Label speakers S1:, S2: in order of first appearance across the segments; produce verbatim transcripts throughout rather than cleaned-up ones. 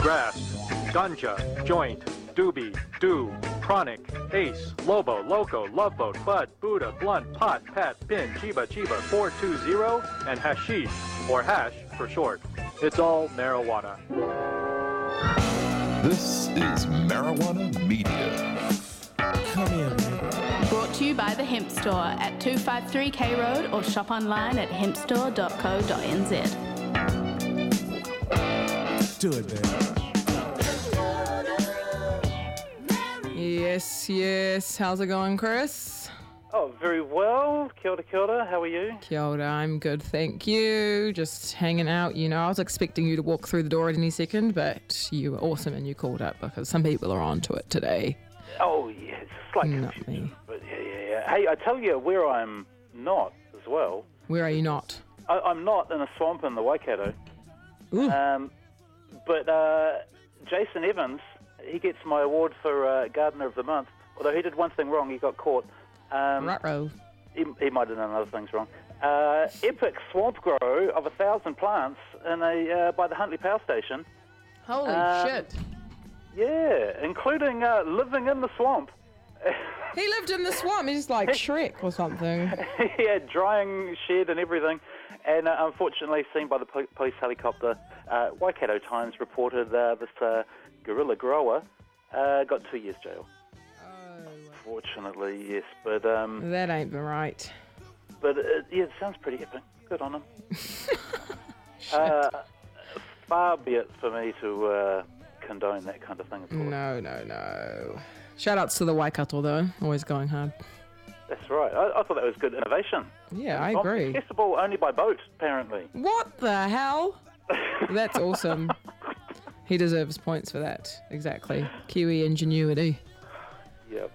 S1: grass, ganja, joint, doobie, do, chronic, ace, lobo, loco, love boat, bud, Buddha, blunt, pot, pat, pin, chiba, chiba, four two zero, and hashish, or hash for short. It's all marijuana.
S2: This is Marijuana Media.
S3: Come here, man.
S4: Brought to you by The Hemp Store at two fifty-three K Road or shop online at hemp store dot co dot n z.
S3: Do it, man.
S5: Yes, yes. How's it going, Chris?
S6: Oh, very well. Kia ora, kia ora. How are you?
S5: Kia ora, I'm good, thank you. Just hanging out, you know. I was expecting you to walk through the door at any second, but you were awesome and you called up because some people are onto it today.
S6: Oh, yeah. It's like
S5: Not
S6: confusion,
S5: me.
S6: But yeah, yeah, yeah. Hey, I tell you where I'm not as well.
S5: Where are you not?
S6: I, I'm not in a swamp in the Waikato.
S5: Ooh.
S6: Um, but uh, Jason Evans, he gets my award for uh, Gardener of the Month. Although he did one thing wrong, he got caught. Um,
S5: Ruh-roh.
S6: He, he might have done other things wrong. Uh, epic swamp grow of a thousand plants in a uh, by the Huntley Power Station.
S5: Holy
S6: Um,
S5: shit.
S6: Yeah, including uh, living in the swamp.
S5: He lived in the swamp. He's like Shrek or something.
S6: Yeah, drying shed and everything. And uh, unfortunately, seen by the po- police helicopter, uh, Waikato Times reported uh, this uh, guerrilla grower uh, got two years jail. Fortunately, yes, but um,
S5: That ain't right.
S6: but uh, yeah, it sounds pretty epic. Good on him. uh, far be it for me to uh, condone that kind of thing. Of course.
S5: No, no, no. Shout outs to the Waikato, though. Always going hard.
S6: That's right. I, I thought that was good innovation.
S5: Yeah, I
S6: Not
S5: agree.
S6: accessible only by boat, apparently.
S5: What the hell? That's awesome. He deserves points for that. Exactly. Kiwi ingenuity.
S6: Yep.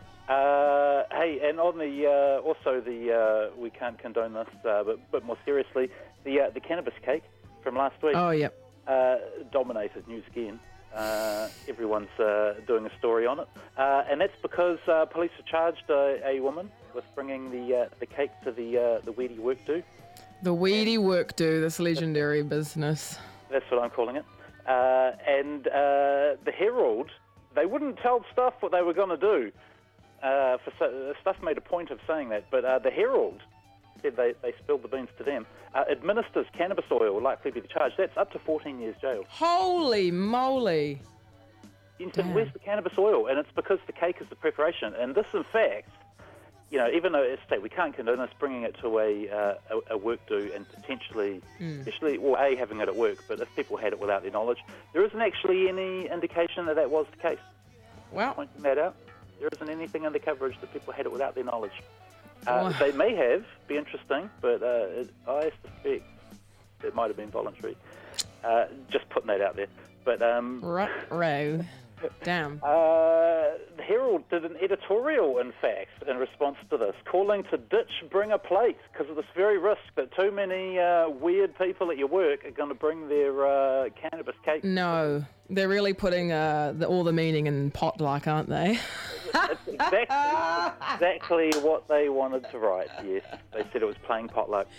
S6: Uh, hey, and on the uh, also the uh, we can't condone this, uh, but but more seriously, the uh, the cannabis cake from last week
S5: Oh, yep.
S6: uh, dominated news again. Uh, everyone's uh, doing a story on it, uh, and that's because uh, police have charged a, a woman with bringing the uh, the cake to the uh, the weedy work do.
S5: The weedy work do, this legendary business.
S6: That's what I'm calling it. Uh, and uh, the Herald, they wouldn't tell Stuff what they were going to do. Uh, for so, Stuff made a point of saying that, but uh, the Herald said they, they spilled the beans to them. Uh, administers cannabis oil, likely to be charged. That's up to fourteen years jail.
S5: Holy moly.
S6: You said,
S5: Damn.
S6: where's the cannabis oil? And it's because the cake is the preparation. And this, in fact, you know, even though, as I say, we can't condone us bringing it to a uh, a, a work do and potentially,
S5: Mm.
S6: especially, well, A, having it at work, but if people had it without their knowledge, there isn't actually any indication that that was the case.
S5: Well,
S6: Pointing that out, there isn't anything in the coverage that people had it without their knowledge. Uh,
S5: Wow.
S6: They may have, be interesting, but uh, it, I suspect it might have been voluntary. Uh, just putting that out there. But um,
S5: ruh-roh. Damn.
S6: uh, the Herald did an editorial, in fact, in response to this, calling to ditch bring a plate because of this very risk that too many uh, weird people at your work are going to bring their uh, cannabis cake.
S5: No, they're really putting uh, the, all the meaning in potluck, aren't they?
S6: That's exactly, exactly what they wanted to write, yes. They said it was playing potluck.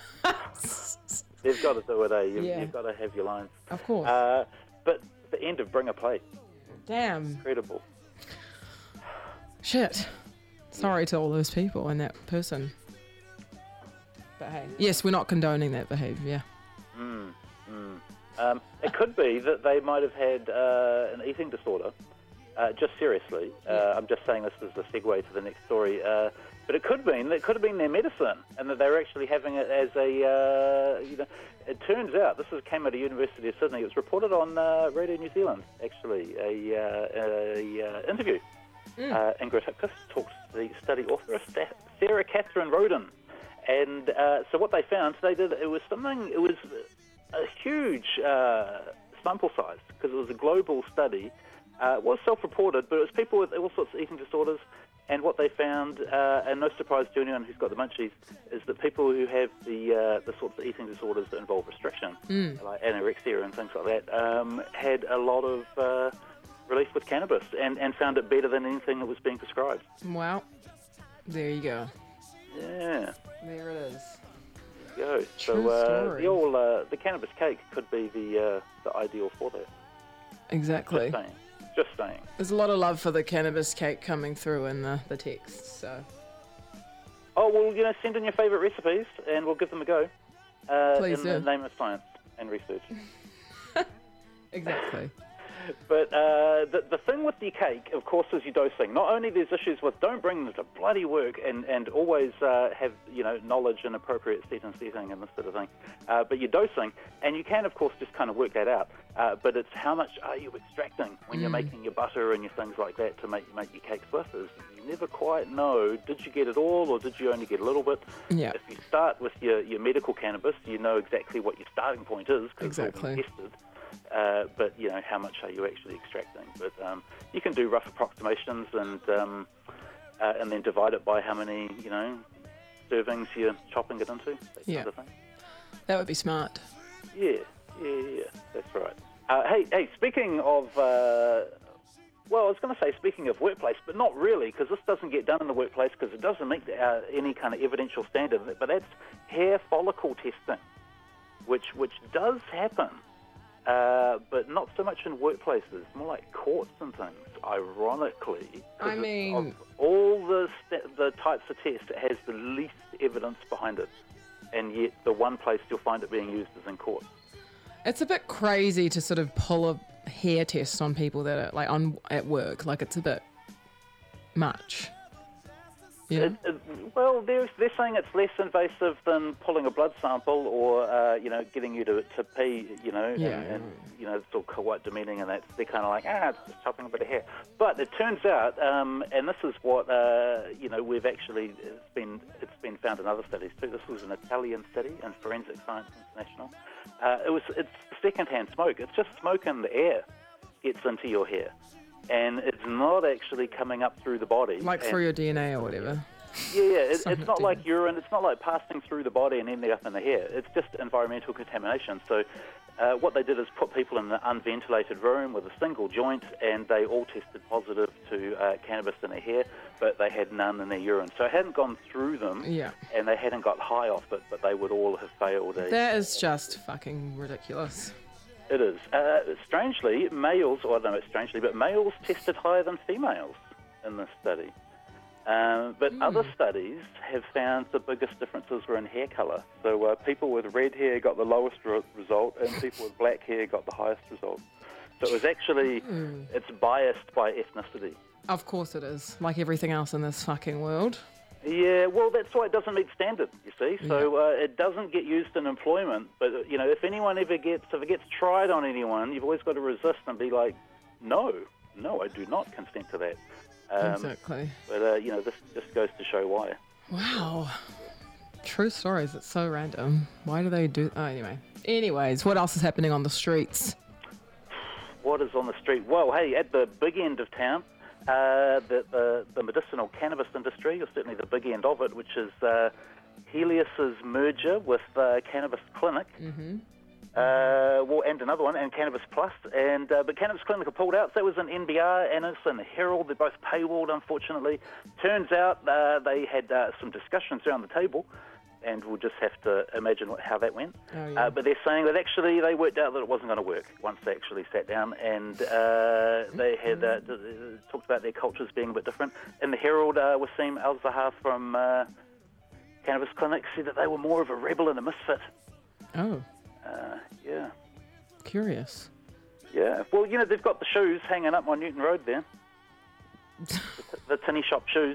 S6: They've got to do it, eh? You've,
S5: Yeah.
S6: you've got to have your lines.
S5: Of course.
S6: Uh, but the end of bring a plate,
S5: Damn.
S6: incredible.
S5: Shit. Sorry to all those people and that person. But hey, yes, we're not condoning that behaviour.
S6: Mm, mm. Um, it could be that they might have had uh, an eating disorder. Uh, just seriously, uh, I'm just saying this as a segue to the next story. Uh, but it could mean that it could have been their medicine, and that they were actually having it as a. Uh, you know, it turns out this is, came out of University of Sydney. It was reported on uh, Radio New Zealand, actually, a, uh, a uh, interview.
S5: Mm.
S6: Uh, Ingrid Hipkiss talks to the study author, Sarah Catherine Roden, and uh, so what they found, they did it was something. It was a huge uh, sample size because it was a global study. Uh, it was self-reported, but it was people with all sorts of eating disorders. And what they found, uh, and no surprise to anyone who's got the munchies, is that people who have the uh, the sorts of eating disorders that involve restriction,
S5: Mm.
S6: like anorexia and things like that, um, had a lot of uh, relief with cannabis and, and found it better than anything that was being prescribed.
S5: Well, there you go.
S6: Yeah,
S5: There it is.
S6: there you go.
S5: True
S6: so uh,
S5: story.
S6: the all uh, the cannabis cake could be the uh, the ideal for that.
S5: Exactly.
S6: Just saying. Just saying.
S5: There's a lot of love for the cannabis cake coming through in the, the text, so...
S6: Oh, well, you know, send in your favourite recipes and we'll give them a go. Uh,
S5: Please
S6: in
S5: do.
S6: the name of science and research.
S5: Exactly.
S6: But uh, the, the thing with the cake, of course, is your dosing. Not only there's issues with don't bring them to bloody work and, and always uh, have, you know, knowledge and appropriate set and setting and this sort of thing, uh, but your dosing, and you can, of course, just kind of work that out, uh, but it's how much are you extracting when
S5: Mm.
S6: you're making your butter and your things like that to make, make your cakes with. Is you never quite know, did you get it all or did you only get a little bit?
S5: Yeah.
S6: If you start with your, your medical cannabis, you know exactly what your starting point is because
S5: Exactly.
S6: it's all been tested. Uh, but, you know, how much are you actually extracting? But um, you can do rough approximations and um, uh, and then divide it by how many, you know, servings you're chopping it into, that
S5: Yeah.
S6: kind of thing.
S5: That would be smart.
S6: Yeah, yeah, yeah, that's right. Uh, hey, hey, speaking of, uh, well, I was going to say speaking of workplace, but not really, because this doesn't get done in the workplace because it doesn't meet uh, any kind of evidential standard, but that's hair follicle testing, which which does happen. Uh, but not so much in workplaces, more like courts and things, ironically. 'cause
S5: I
S6: it's
S5: mean-
S6: of all the st- the types of tests, it has the least evidence behind it. And yet the one place you'll find it being used is in courts.
S5: It's a bit crazy to sort of pull a hair test on people that are like on at work. Like it's a bit much. Yeah.
S6: It, it, well, they're, they're saying it's less invasive than pulling a blood sample or, uh, you know, getting you to, to pee, you know,
S5: Yeah,
S6: and,
S5: yeah,
S6: and you know, it's all quite demeaning and that's, they're kind of like, ah, it's just chopping a bit of hair. But it turns out, um, and this is what, uh, you know, we've actually, it's been, it's been found in other studies too. This was an Italian study in Forensic Science International. Uh, it was, it's secondhand smoke. It's just smoke in the air gets into your hair. And it's not actually coming up through the body.
S5: Like
S6: and,
S5: through your D N A or whatever.
S6: Yeah, yeah. It,
S5: Something
S6: it's not
S5: to
S6: like
S5: do.
S6: urine. It's not like passing through the body and ending up in the hair. It's just environmental contamination. So uh, what they did is put people in an unventilated room with a single joint, and they all tested positive to uh, cannabis in their hair, but they had none in their urine. So it hadn't gone through them,
S5: Yeah.
S6: and they hadn't got high off it, but they would all have failed a...
S5: That is just fucking ridiculous.
S6: It is. Uh, strangely, males, or no, it's strangely, but males tested higher than females in this study. Um, but
S5: Mm.
S6: other studies have found the biggest differences were in hair colour. So uh, people with red hair got the lowest re- result, and people with black hair got the highest result. So it was actually,
S5: Mm.
S6: it's biased by ethnicity.
S5: Of course it is. Like everything else in this fucking world.
S6: Yeah, well, that's why it doesn't meet standard, you see. So uh, it doesn't get used in employment. But, you know, if anyone ever gets, if it gets tried on anyone, you've always got to resist and be like, no, no, I do not consent to that. Um,
S5: Exactly.
S6: But, uh, you know, this just goes to show why.
S5: Wow. True stories. It's so random. Why do they do... Oh, anyway. Anyways, what else is happening on the streets?
S6: What is on the street? Well, hey, at the big end of town, uh, the, the the medicinal cannabis industry, or certainly the big end of it, which is uh, Helios's merger with uh, Cannabis Clinic, mm-hmm. uh, well, and another one, and Cannabis Plus, and uh, but Cannabis Clinic have pulled out. So that was an N B R and it's in the Herald. They're both paywalled, unfortunately. Turns out uh, they had uh, some discussions around the table, and we'll just have to imagine what, how that went.
S5: Oh, yeah.
S6: uh, but they're saying that actually they worked out that it wasn't going to work once they actually sat down, and uh, they had uh, d- d- talked about their cultures being a bit different. In the Herald, uh, Wasim Al-Zahar from uh, Cannabis Clinic said that they were more of a rebel and a misfit.
S5: Oh,
S6: Uh, yeah,
S5: curious.
S6: yeah. Well, you know, they've got the shoes hanging up on Newton Road there. the, the tinny shop shoes.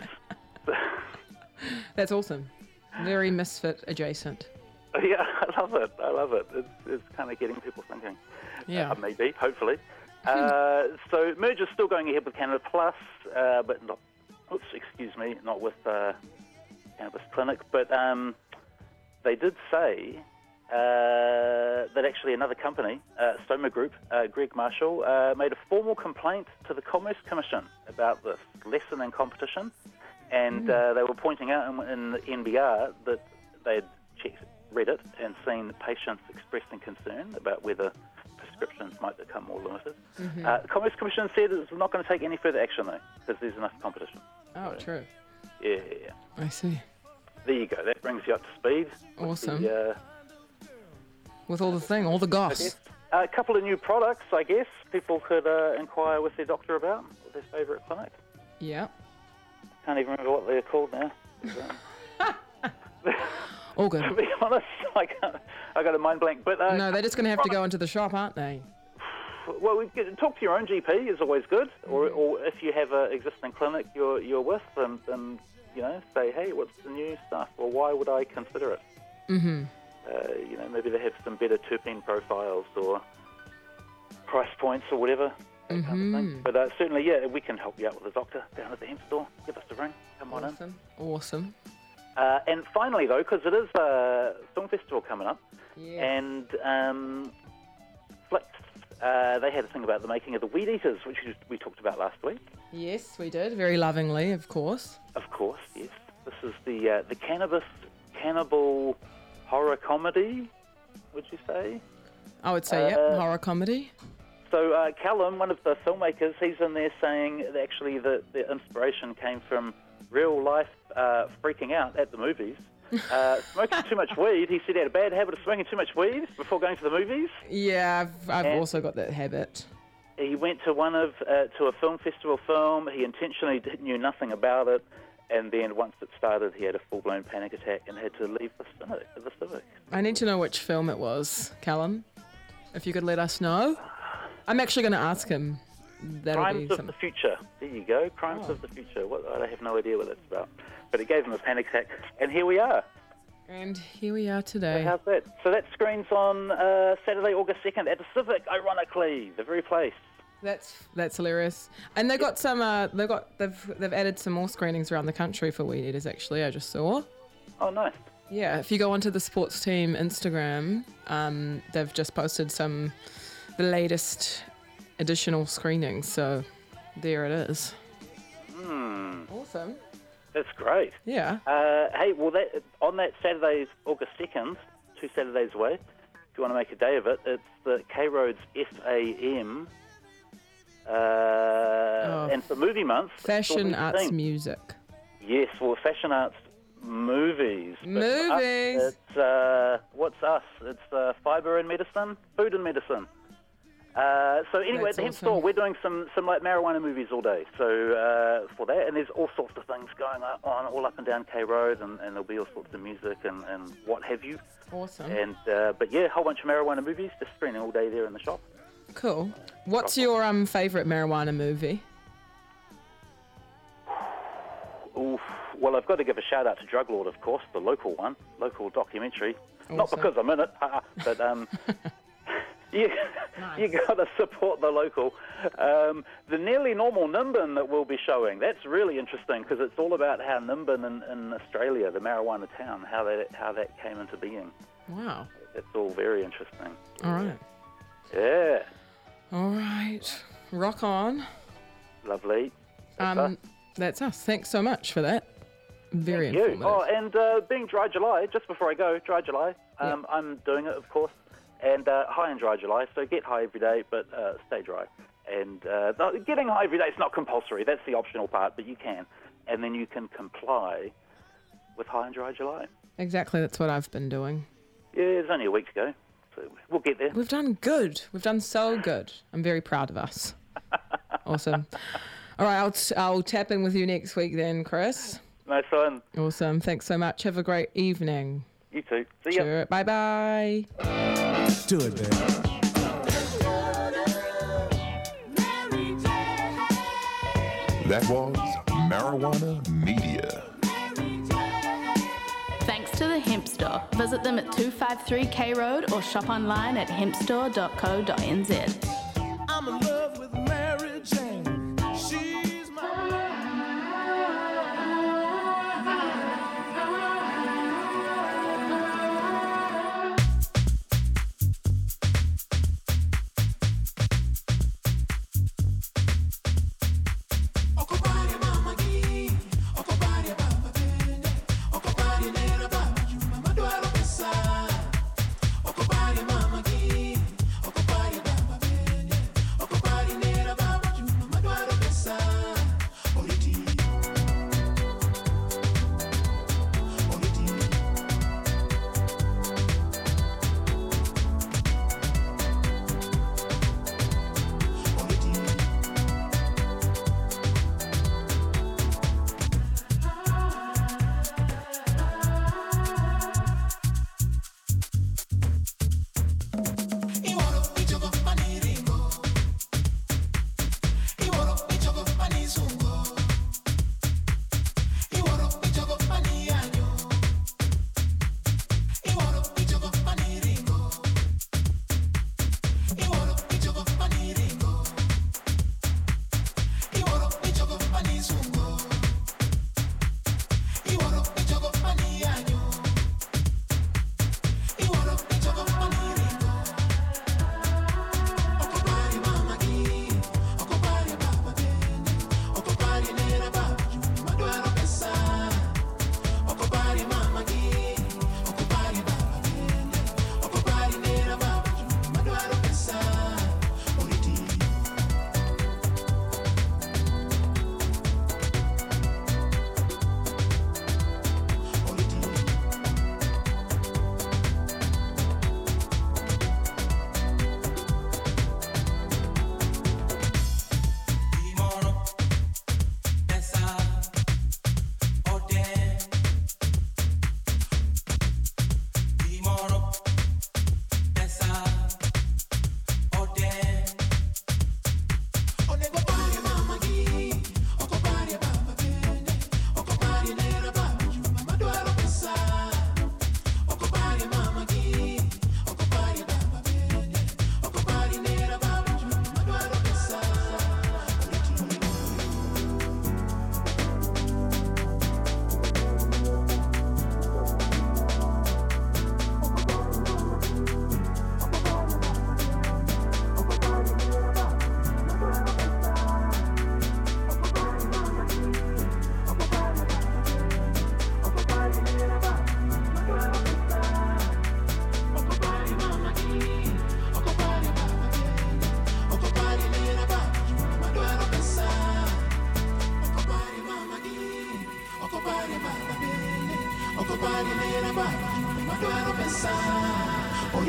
S5: That's awesome. Very misfit adjacent.
S6: Yeah, I love it. I love it. It's, it's kind of getting people thinking.
S5: Yeah.
S6: Uh, maybe, hopefully. uh, so merger's still going ahead with Canada Plus, uh, but not, oops, excuse me, not with uh, Cannabis Clinic. But um, they did say uh, that actually another company, uh, Stoma Group, uh, Greg Marshall, uh, made a formal complaint to the Commerce Commission about this lessening competition. And uh, they were pointing out in, in the N B R that they had checked, read it, and seen patients expressing concern about whether prescriptions might become more limited. Mm-hmm. Uh, the Commerce Commission said it's not going to take any further action, though, because there's enough competition.
S5: Oh,
S6: So,
S5: true.
S6: Yeah, yeah, yeah.
S5: I see.
S6: There you go. That brings you up to speed. with
S5: Awesome.
S6: The, uh,
S5: With all the thing, all the goss.
S6: yes. a couple of new products, I guess, people could uh, inquire with their doctor about, or their favourite clinic.
S5: Yeah.
S6: Can't even remember what they're called now.
S5: All good.
S6: To be honest, I, can't, I got a mind blank. But uh,
S5: No, they're just going to have to go into the shop, aren't they?
S6: Well, we get, talk to your own G P is always good, or, or if you have an existing clinic you're you're with, then, then you know, say, hey, what's the new stuff, or why would I consider it?
S5: Mm-hmm.
S6: Uh, you know, maybe they have some better terpene profiles or price points or whatever, that
S5: Mm-hmm.
S6: kind of thing. But uh, certainly, yeah, we can help you out with a doctor down at the hemp store. Give us a ring. Come on in.
S5: Awesome. Awesome.
S6: Uh, and finally, though, because it is a film festival coming up,
S5: Yeah.
S6: and um, Flix, uh, they had a thing about the making of the Weed Eaters, which we talked about last week.
S5: Yes, we did. Very lovingly, of course.
S6: Of course, yes. This is the uh, the cannabis cannibal horror comedy, would you say?
S5: I would say,
S6: Uh,
S5: yep, horror comedy.
S6: So uh, Callum, one of the filmmakers, he's in there saying that actually the, the inspiration came from real life uh, freaking out at the movies. Uh, smoking too much weed. He said he had a bad habit of smoking too much weed before going to the movies.
S5: Yeah, I've, I've
S6: And-
S5: also got that habit.
S6: He went to one of uh, to a film festival film. He intentionally did, knew nothing about it, and then once it started, he had a full blown panic attack and had to leave the civic. The civic.
S5: I need to know which film it was, Callum. If you could let us know. I'm actually going to ask him. That'll
S6: Crimes
S5: be
S6: of
S5: some...
S6: the Future. There you go. Crimes
S5: Oh.
S6: of the Future. What, I have no idea what that's about, but it gave him a panic attack, and here we are.
S5: And here we are today.
S6: How's that? So that screens on uh, Saturday, August second at the Civic. Ironically, the very place.
S5: That's that's hilarious. And they got some. Uh, they got they've they've added some more screenings around the country for Weed Eaters. Actually, I just saw.
S6: Oh, nice.
S5: Yeah, if you go onto the sports team Instagram, um, they've just posted some the latest additional screenings. So there it is.
S6: Hmm.
S5: Awesome.
S6: That's great.
S5: Yeah.
S6: Uh, hey, well, that, on that Saturday, August second, two Saturdays away, if you want to make a day of it, it's the K-Roads F A M. Uh,
S5: Oh.
S6: and for movie month, it's
S5: Fashion,
S6: all
S5: arts,
S6: things.
S5: music.
S6: Yes, well, fashion arts, movies. But for us,
S5: Movies.
S6: it's, uh, what's us? It's uh, fibre and medicine, food and medicine. Uh, so anyway,
S5: That's
S6: at the hemp
S5: awesome.
S6: store, we're doing some, some like marijuana movies all day. So uh, for that, and there's all sorts of things going on all up and down K Road, and, and there'll be all sorts of music and, and what have you.
S5: Awesome.
S6: And uh, but yeah, a whole bunch of marijuana movies, just screening all day there in the shop.
S5: Cool. What's your um favorite marijuana movie?
S6: Oof. Well, I've got to give a shout out to Drug Lord, of course, the local one, local documentary. Not
S5: Awesome.
S6: because I'm in it, haha, but um, you
S5: Nice.
S6: you got to support the local. Um, the Nearly Normal Nimbin that we'll be showing, that's really interesting because it's all about how Nimbin in, in Australia, the marijuana town, how that how that came into being.
S5: Wow.
S6: It's all very interesting.
S5: All right.
S6: Yeah,
S5: All right. Rock on.
S6: lovely. That's us.
S5: Um, that's us. Thanks so much for that. Very
S6: Thank you.
S5: informative.
S6: Oh, and uh, being Dry July, just before I go, Dry July, um, I'm doing it, of course, and uh, high in Dry July, so get high every day, but uh, stay dry. And uh, no, getting high every day is not compulsory. That's the optional part, but you can. And then you can comply with high in Dry July.
S5: Exactly. That's what I've been doing.
S6: Yeah, it's only a week to go, so we'll get there.
S5: We've done good. We've done so good. I'm very proud of us. Awesome. All right. I'll, t- I'll tap in with you next week then, Chris.
S6: Nice one.
S5: Awesome. Thanks so much. Have a great evening.
S6: You too. See ya.
S5: Sure. Bye bye.
S3: Do it, man.
S2: That was Marijuana Media.
S4: Thanks to the Hemp Store. Visit them at two fifty-three K Road or shop online at hemp store dot co dot n z.
S3: I'm in love with Mary Jane. She's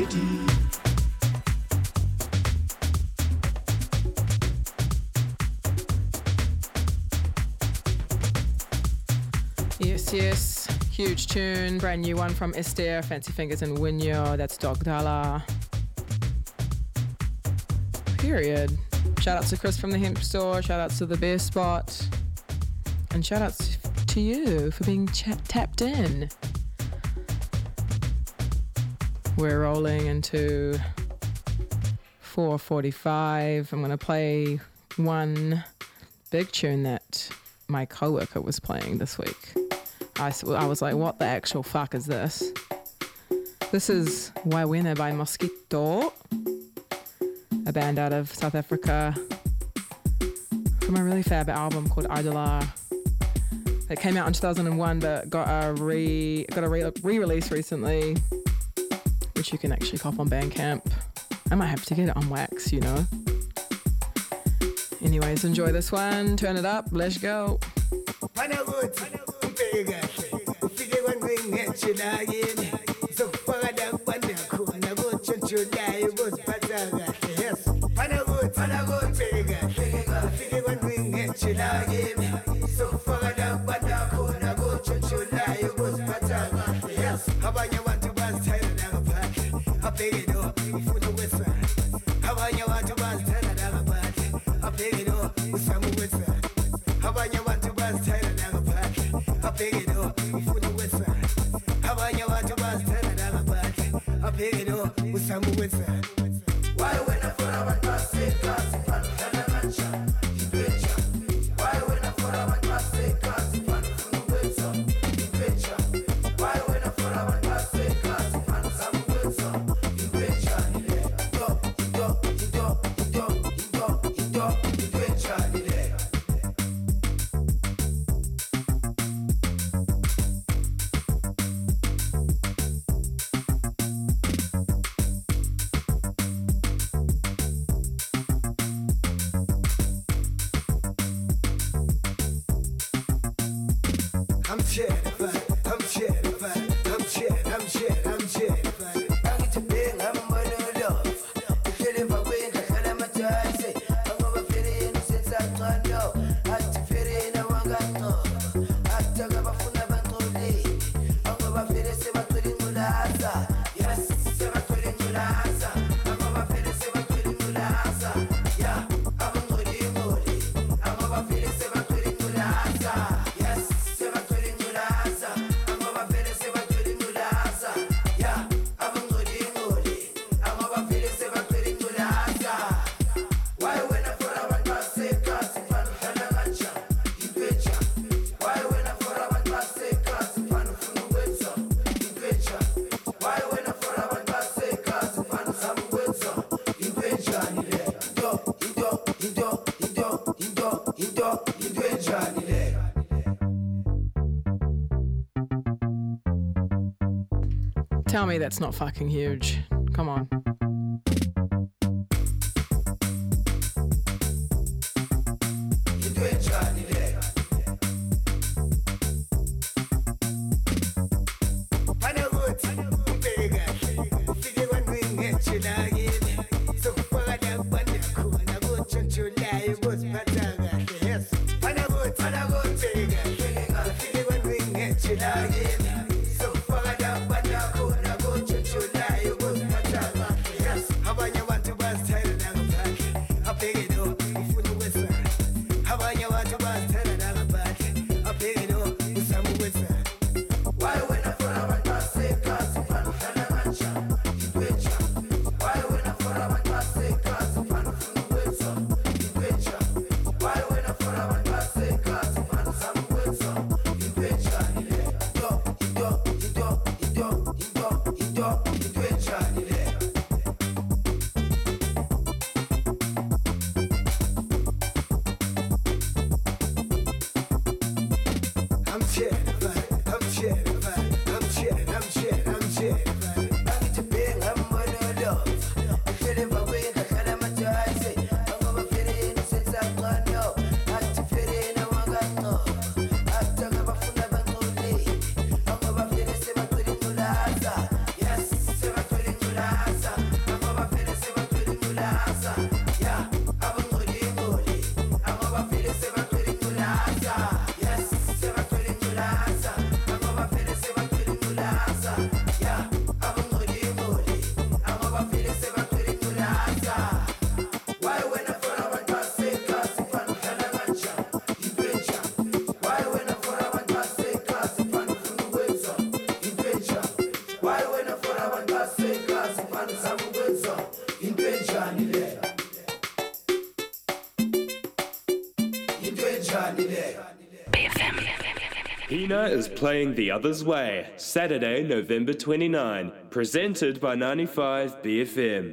S3: city.
S5: Yes, yes. Huge tune. Brand new one from Esther, Fancy Fingers and Winyo. That's Dog Dollar. Period. Shout outs to Chris from the Hemp Store. Shout outs to the Bear Spot. And shout outs to you for being ch- tapped in. We're rolling into four forty-five. I'm going to play one big tune that my coworker was playing this week. I, I was like, what the actual fuck is this? This is Waiwena by Mosquito, a band out of South Africa, from a really fab album called Idolar. It came out in two thousand one, but got a re got a re- re-release recently, which you can actually cop on Bandcamp. I might have to get it on wax, you know. Anyways, enjoy this one. Turn it up. Let's go. Tell me that's not fucking huge. Come on.
S7: So far, Hina is playing The Other's Way, Saturday, November twenty-ninth, presented by ninety-five B F M.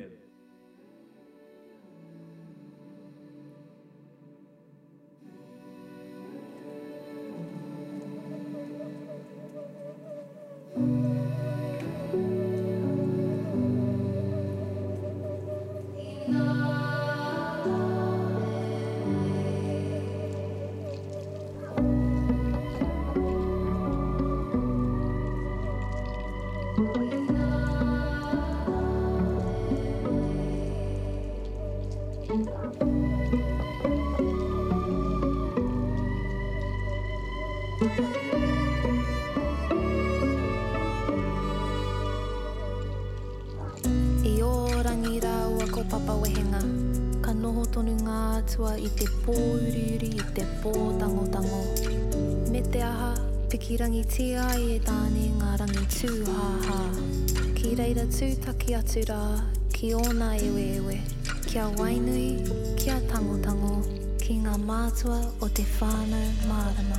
S8: I te pō uriuri, I te pō tango tango. Me te aha, piki rangi tia I e tāne ngā rangi tūhaha. Ki reira tūtaki atu rā, ki ōna ewe ewe. Kia wainui, kia tango tango, ki ngā mātua o te whānau mārama.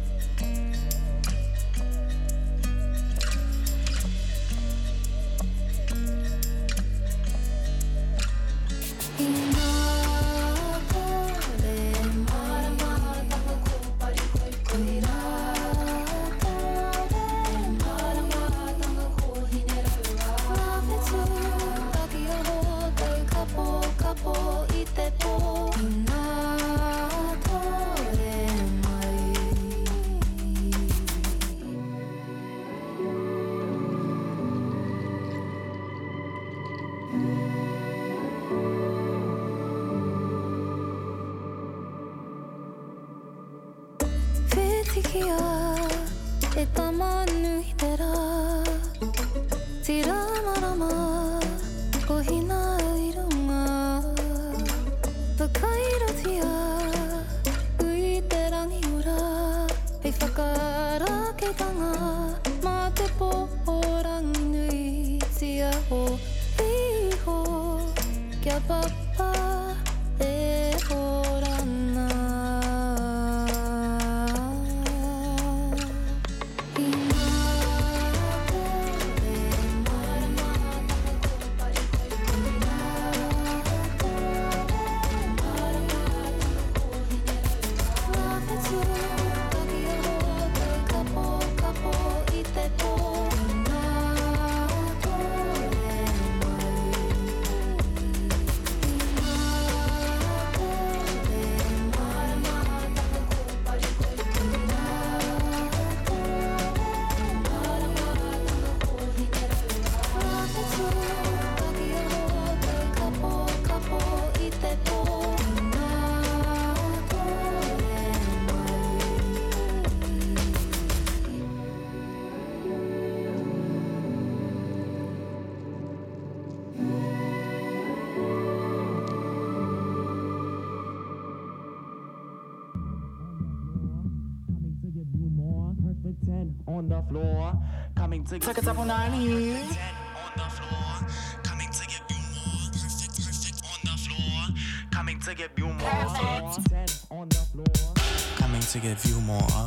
S9: On the floor, coming to take it up on our knees. On the floor, coming to give you more. Perfect, perfect on the floor, coming to give you more. Perfect. On the floor, coming to give you more.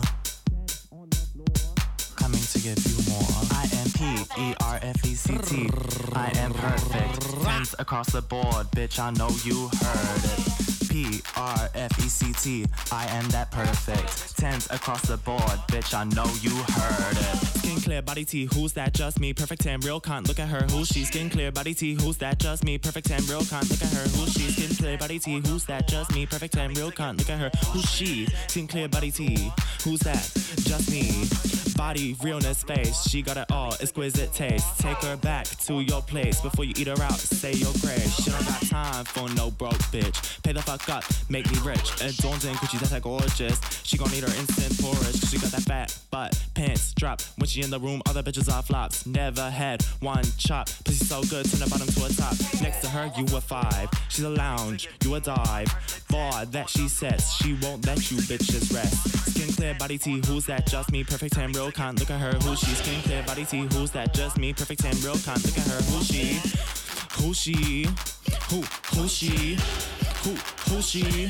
S9: Coming to give you more. I am P E R F E C T. I am perfect. Tens across the board, bitch. I know you heard it. P R F E C T, I am that perfect. Tens across the board, bitch, I know you heard it. Skin clear, body T, who's that? Just me, perfect ten, real cunt, look at her, who's she? Skin clear, body T, who's that? Just me, perfect ten, real cunt, look at her, who's she? Skin clear, body T, who's that? Just me, perfect ten, real cunt, look at her, who's she? Skin clear, body T, who's that? Just me. Body, realness, face, she got it all, exquisite taste. Take her back to your place before you eat her out, say your grace. She don't got time for no broke bitch. Pay the fuck up, make me rich. Daunting, cause she's that gorgeous. She gon' need her instant porridge, cause she got that fat butt, pants drop. When she in the room, other bitches are flops. Never had one chop, pussy so good, turn the bottom to a top. Next to her, you a five. She's a lounge, you a dive. Bar that she sets, she won't let you bitches rest. Skin clear, body tea, who's that? Just me, perfect ten, real cunt. Look at her, who's she? Skin clear, body tea, who's that? Just me, perfect ten, real cunt. Look at her, who's she? Who's she? Who? Who's she? Who? Who's she?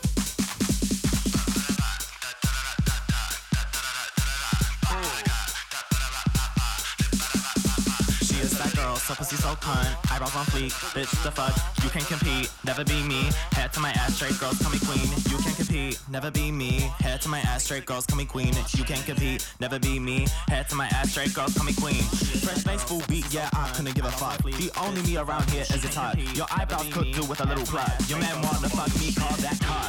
S9: So pussy so cunt, eyebrows on fleek, bitch the fuck, you can't compete, never be me, head to my ass straight, girls call me queen, you can't compete, never be me, head to my ass straight, girls call me queen, you can't compete, never be me, head to my ass straight, girls call me queen, fresh face, full beat, yeah, I couldn't give a fuck, the only me around here is a tut, your eyebrows could do with a little plug, your man wanna fuck me, call that cut.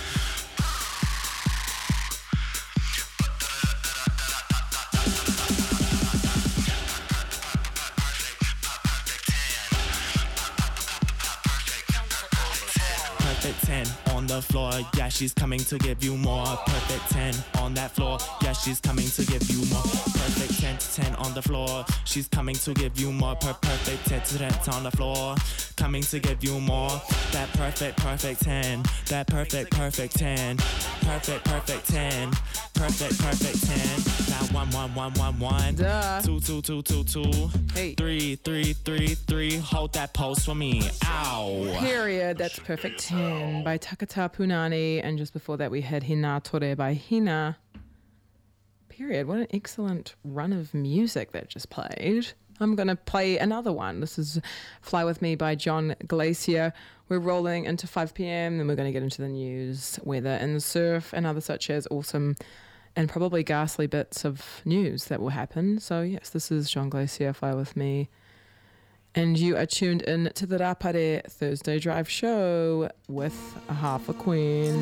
S9: ten on the floor, yeah, she's coming to give you more. Perfect ten on that floor, yeah, she's coming to give you more. Perfect ten to ten on the floor, she's coming to give you more. Per perfect ten to ten on the floor, coming to give you more. That perfect, perfect ten, that perfect, perfect ten, perfect, perfect ten, perfect, perfect ten. That one, one, one, one, one,
S5: Duh.
S9: two, two, two, two, two,
S5: hey.
S9: three, three, three, three. Hold that pose for me. Ow.
S5: Period. That's Perfect ten by Takata Punani. And just before that, we had Hina Tore by Hina. Period. What an excellent run of music that just played. I'm going to play another one. This is Fly With Me by John Glacier. We're rolling into five p.m. Then we're going to get into the news, weather and surf, and other such as awesome and probably ghastly bits of news that will happen. So yes, this is John Glacier, Fly With Me. And you are tuned in to the Rapare Thursday Drive Show with a half a queen.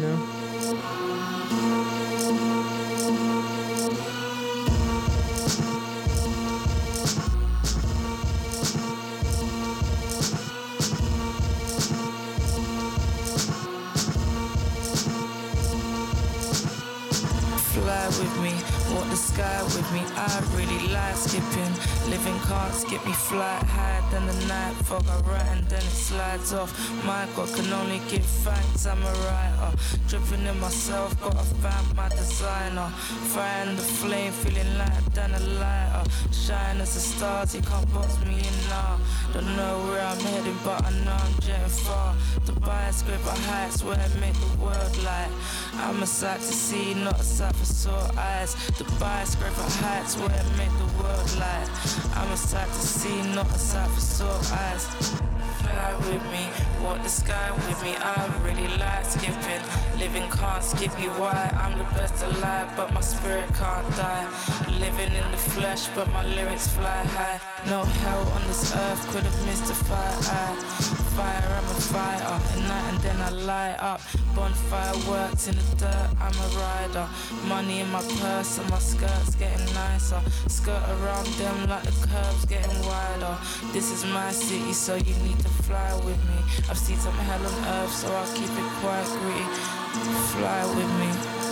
S10: Fly with me, walk the sky with me. I really like skipping. Living can't skip me, fly higher than the night fog. I write and then it slides off. My God can only give thanks, I'm a writer. Dripping in myself, gotta find my designer. Firing the flame, feeling lighter than a lighter. Shine as the stars, you can't box me in now. Don't know where I'm heading, but I know I'm jetting far. Dubai scraper heights where I make the world light. I'm a sight to see, not a sight for sore eyes. Dubai scraper heights where I make the world light. I'm a sight to see, not a sight for sore eyes. Fly with me, walk the sky with me. I really like skipping. Living can't skip me, why? I'm the best alive, but my spirit can't die. Living in the flesh, but my lyrics fly high. No hell on this earth could have missed a fire. Fire, I'm a fighter. At night and then I light up. Bonfire works in the dirt, I'm a rider. Money in my purse and my skirt's getting nicer. Skirt around them like the curbs getting wider. This is my city, so you need to fly with me. I've seen some hell on earth, so I'll keep it quite gritty. Fly with me.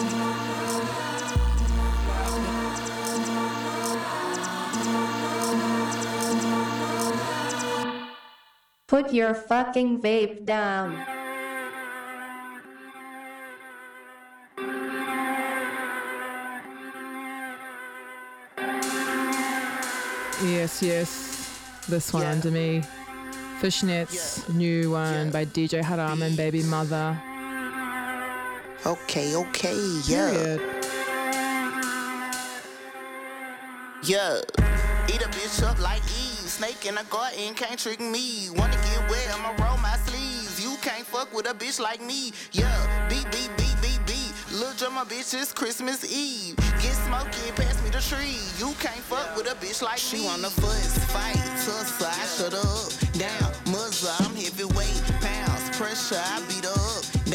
S11: Put your fucking vape down.
S5: Yes, yes. This one, yeah. To me. Fishnets, yeah. New one, yeah. By D J Haram and Baby Mother.
S12: Okay, okay, yeah.
S5: Period.
S12: Yeah. Eat a bitch up like Eve. Snake in a garden, can't trick me. Wanna get wet, I'ma roll my sleeves. You can't fuck with a bitch like me. Yeah, beat, beat, beat, beat, beat. Little drummer bitch, it's Christmas Eve. Get smoky, pass me the tree. You can't fuck with a bitch like she me. She wanna fuss, fight, tussle, I shut up. Down, muzzle, I'm heavyweight. Pounds, pressure, I beat her up. Down,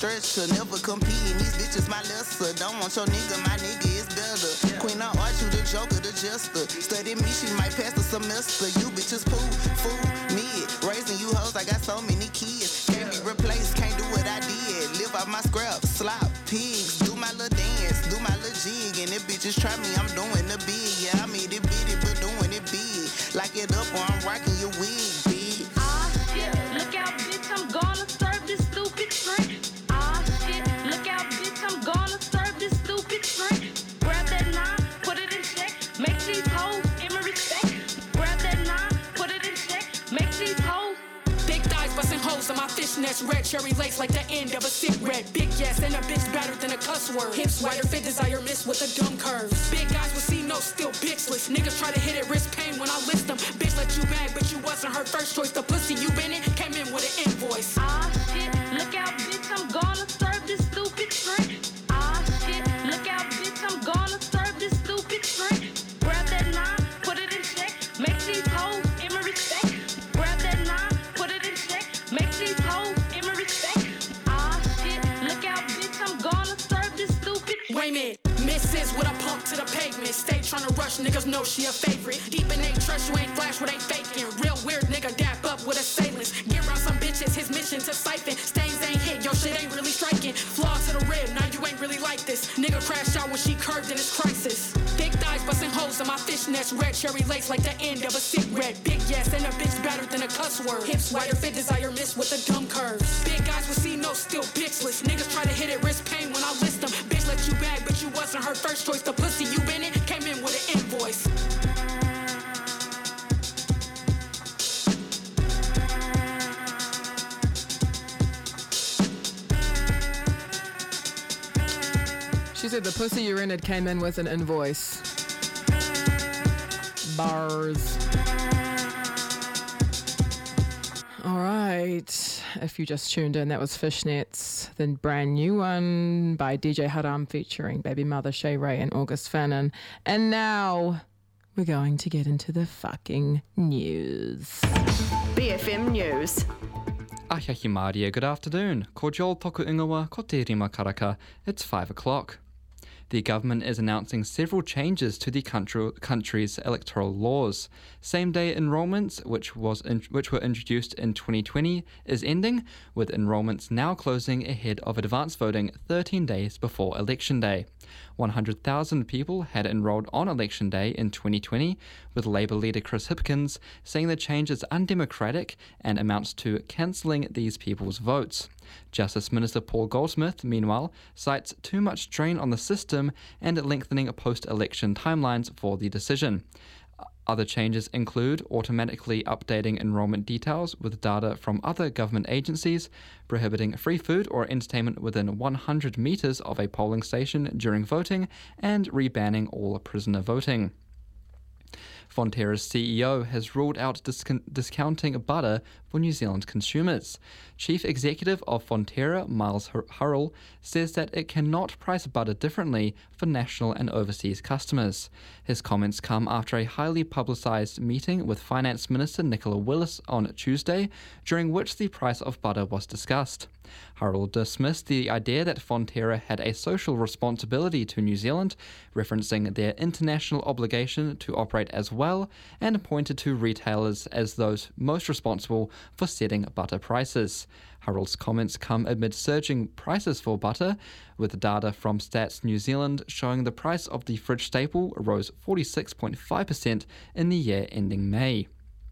S12: stretch to never compete. These bitches my lesser. Don't want your nigga, my nigga is better. Queen of art, you the joker, the jester. Study me, she might pass the semester. You bitches fool, fool, mid. Raising you hoes, I got so many kids. Can't be replaced, can't do what I did. Live off my scrap, slop, pigs. Do my little dance, do my little jig. And if bitches try me, I'm doing the big. Yeah, I'm itty bitty, but doing it big. Lock it up or I'm rocking your wig, big.
S13: Ah, shit, look out, bitch, I'm gonna serve this stupid trick. Ah, shit, look out, bitch, I'm gonna serve this stupid trick. Grab that nine, put it in check. Make these hoes give me respect. Grab that nine, put it in check. Make these hoes.
S14: Big thighs busting holes in my fishnets. Red cherry lace like the end of a cigarette. Big yes and a bitch better than a cuss word. Hips wider, fit desire miss with the dumb curves. Big guys with C no still bitchless. Niggas try to hit it, risk pain when I list them. Bitch let you bag, but you wasn't her first choice. The pussy you been in came in with an invoice.
S13: Ah shit, look out, bitch, I'm gonna serve this stupid trick. Ah shit, look out, bitch, I'm gonna serve this stupid trick. Grab that nine, put it in check. Make these hoes give me respect. Grab that nine, put it in check. Make these hoes give me respect. Ah shit, look out, bitch, I'm gonna serve this stupid trick.
S14: Wait a minute. Misses with a pump to the pavement. Stay tryna rush, niggas know she a favorite. Deep in ain't trust, you ain't flash, what ain't faking. Real weird nigga dap up with assailants. Get around some bitches, his mission to siphon. Stains ain't hit, your shit ain't really striking. Flaw to the rib, now you ain't really like this. Nigga crashed out when she curved in his crisis. Big thighs busting holes in my fishnets. Red cherry lace like the end of a cigarette. Big yes and a bitch better than a cuss word. Hips wider, fit desire miss with the dumb curves. Big guys with C no still bitchless. Niggas try to hit it, risk pain when I list them. Bitch let you bag, but you wasn't her first choice. The pussy you been in came in with an invoice.
S5: She said the pussy you rented came in with an invoice. Bars. All right. If you just tuned in, that was Fishnets, the brand new one by D J Haram featuring Baby Mother, Shay Ray and August Fannin. And now we're going to get into the fucking news.
S15: B F M News.
S16: Ahia hi Māria, good afternoon. Ko Joel toku ingoa, ko te rima karaka. It's five o'clock. The government is announcing several changes to the country, country's electoral laws. Same-day enrolments, which was in, which were introduced in twenty twenty, is ending, with enrolments now closing ahead of advance voting thirteen days before Election Day. one hundred thousand people had enrolled on Election Day in twenty twenty, with Labour leader Chris Hipkins saying the change is undemocratic and amounts to cancelling these people's votes. Justice Minister Paul Goldsmith, meanwhile, cites too much strain on the system and lengthening post-election timelines for the decision. Other changes include automatically updating enrolment details with data from other government agencies, prohibiting free food or entertainment within one hundred metres of a polling station during voting, and rebanning all prisoner voting. Fonterra's C E O has ruled out disc- discounting butter for New Zealand consumers. Chief Executive of Fonterra, Miles Hurrell, says that it cannot price butter differently for national and overseas customers. His comments come after a highly publicised meeting with Finance Minister Nicola Willis on Tuesday, during which the price of butter was discussed. Hurrell dismissed the idea that Fonterra had a social responsibility to New Zealand, referencing their international obligation to operate as well, and pointed to retailers as those most responsible for setting butter prices. Hurrell's comments come amid surging prices for butter, with data from Stats New Zealand showing the price of the fridge staple rose forty-six point five percent in the year ending May.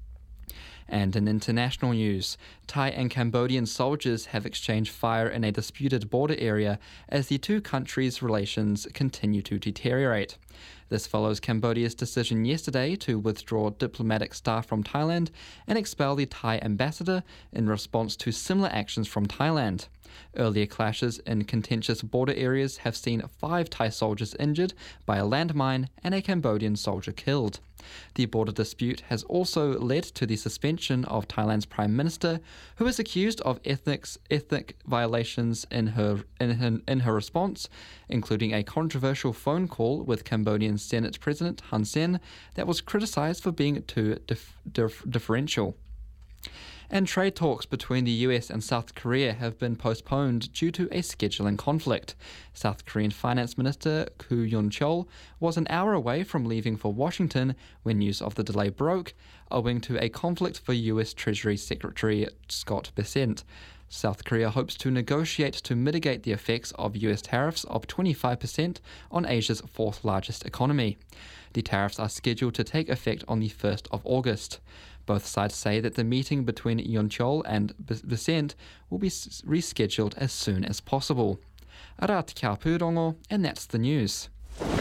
S16: And in international news, Thai and Cambodian soldiers have exchanged fire in a disputed border area as the two countries' relations continue to deteriorate. This follows Cambodia's decision yesterday to withdraw diplomatic staff from Thailand and expel the Thai ambassador in response to similar actions from Thailand. Earlier clashes in contentious border areas have seen five Thai soldiers injured by a landmine and a Cambodian soldier killed. The border dispute has also led to the suspension of Thailand's Prime Minister, who is accused of ethnic ethnic violations in her in her, in her response, including a controversial phone call with Cambodian Senate President Hun Sen that was criticised for being too dif- dif- differential. And trade talks between the U S and South Korea have been postponed due to a scheduling conflict. South Korean Finance Minister Koo Yoon-chol was an hour away from leaving for Washington when news of the delay broke, owing to a conflict for U S Treasury Secretary Scott Bessent. South Korea hopes to negotiate to mitigate the effects of U S tariffs of twenty-five percent on Asia's fourth largest economy. The tariffs are scheduled to take effect on the first of August. Both sides say that the meeting between Yoon-chol and Bessent will be rescheduled as soon as possible. Ara te kia pūrongo, and that's the news.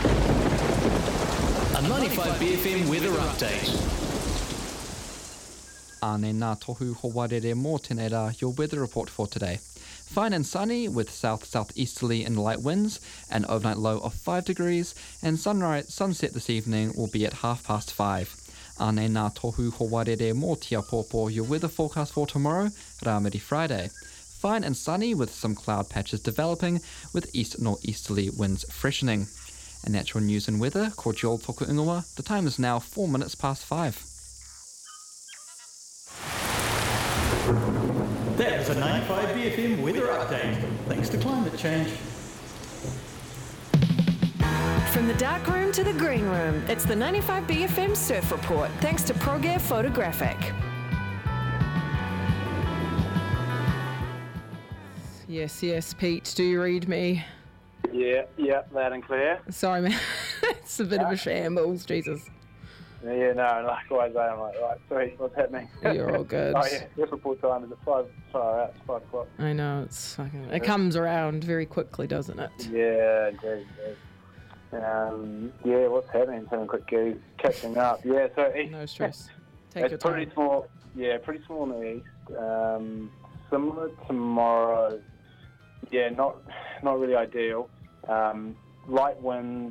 S17: A ninety-five B F M weather update.
S16: Ane nā tohu hoarere mō tēnei rā your weather report for today. Fine and sunny with south-southeasterly and light winds, an overnight low of five degrees, and sunrise sunset this evening will be at half past five. Ane nā tohu hoarere mō tia pōpō your weather forecast for tomorrow, Rāmiri Friday. Fine and sunny with some cloud patches developing, with east-northeasterly winds freshening. And that's your news and weather. Ko Joel Toku Ingoa. The time is now four minutes past five.
S17: That was a ninety-five B F M weather update. Thanks to climate change.
S15: From the dark room to the green room, it's the ninety-five B F M Surf Report, thanks to ProGear Photographic.
S5: Yes, yes, Pete, do you read me?
S18: Yeah, yeah, loud and clear.
S5: Sorry, man. It's a bit of a shambles, Jesus.
S18: Yeah, no, likewise, I'm like, right, sorry, what's happening?
S5: You're all good.
S18: Oh, yeah, surf report time is at five, far out, it's five o'clock.
S5: I know, it's fucking, it comes around very quickly, doesn't it?
S18: Yeah, indeed, indeed. Um, yeah, what's happening? Having a quick go, catching up. Yeah, so east,
S5: no stress. Take
S18: it's
S5: your time.
S18: pretty small. Yeah, pretty small in the east. Um, similar tomorrow. Yeah, not not really ideal. Um, light winds.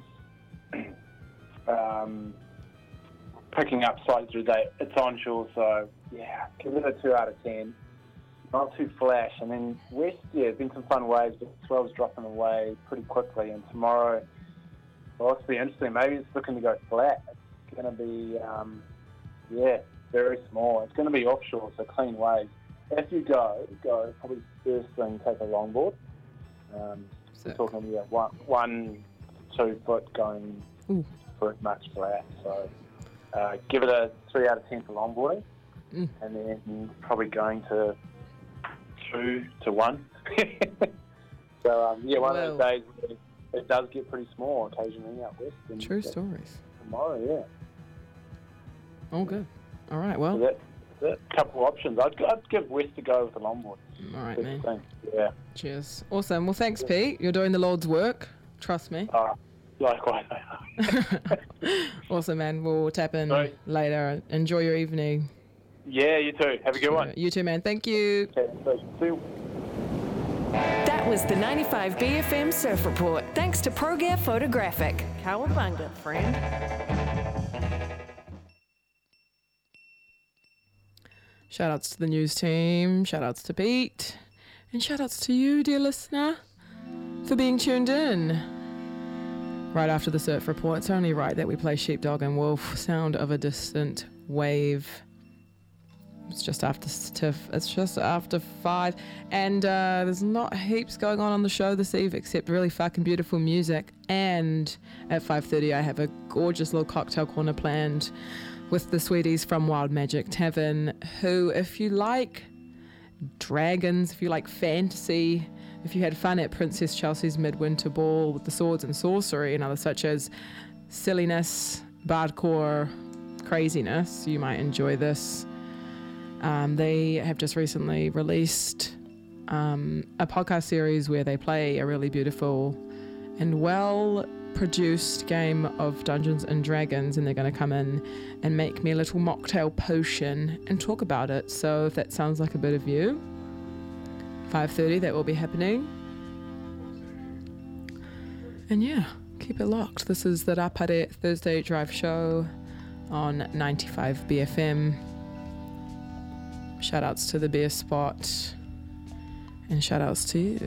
S18: um, picking up slightly through the day. It's onshore, so yeah, give it a two out of ten. Not too flash. And then west, yeah, there's been some fun waves, but the swell's dropping away pretty quickly. And tomorrow, well, it's be interesting. Maybe it's looking to go flat. It's going to be, um, yeah, very small. It's going to be offshore, so clean waves. If you go, go probably first thing, take a longboard. Um, we're talking yeah, one, one, two foot going
S5: Ooh.
S18: pretty much flat. So uh, give it a three out of ten for longboarding,
S5: mm.
S18: and then probably going to two to one. so um, yeah, one
S5: Whoa.
S18: of those days where it, it does get pretty small occasionally out west. And
S5: True stories.
S18: Tomorrow, yeah.
S5: All good. All right, well.
S18: So that, that couple of options. I'd, I'd give west a go with the longboard.
S5: All right,
S18: Best
S5: man.
S18: thing. Yeah.
S5: Cheers. Awesome. Well, thanks, Pete. You're doing the Lord's work. Trust me.
S18: Uh, likewise.
S5: Awesome, man. We'll tap in
S18: Right.
S5: later. Enjoy your evening.
S18: Yeah, you too. Have a good one.
S5: You too, man. Thank you.
S18: Okay, so, see you.
S15: That was the ninety-five B F M Surf Report, thanks to ProGear Photographic. Cowabunga, friend.
S5: Shout outs to the news team. Shout outs to Pete. And shout outs to you, dear listener, for being tuned in. Right after the Surf Report, it's only right that we play Sheepdog and Wolf, Sound of a Distant Wave. It's just after stiff. It's just after five, and uh, there's not heaps going on on the show this eve except really fucking beautiful music. And at five thirty, I have a gorgeous little cocktail corner planned with the sweeties from Wild Magic Tavern, who, if you like dragons, if you like fantasy, if you had fun at Princess Chelsea's Midwinter Ball with the swords and sorcery and others such as silliness, bardcore, craziness, you might enjoy this. Um, they have just recently released um, a podcast series where they play a really beautiful and well-produced game of Dungeons and Dragons, and they're going to come in and make me a little mocktail potion and talk about it. So if that sounds like a bit of you, five thirty, that will be happening. And yeah, keep it locked. This is the Rapare Thursday Drive Show on ninety-five B F M. Shout outs to the beer spot and shout outs to you.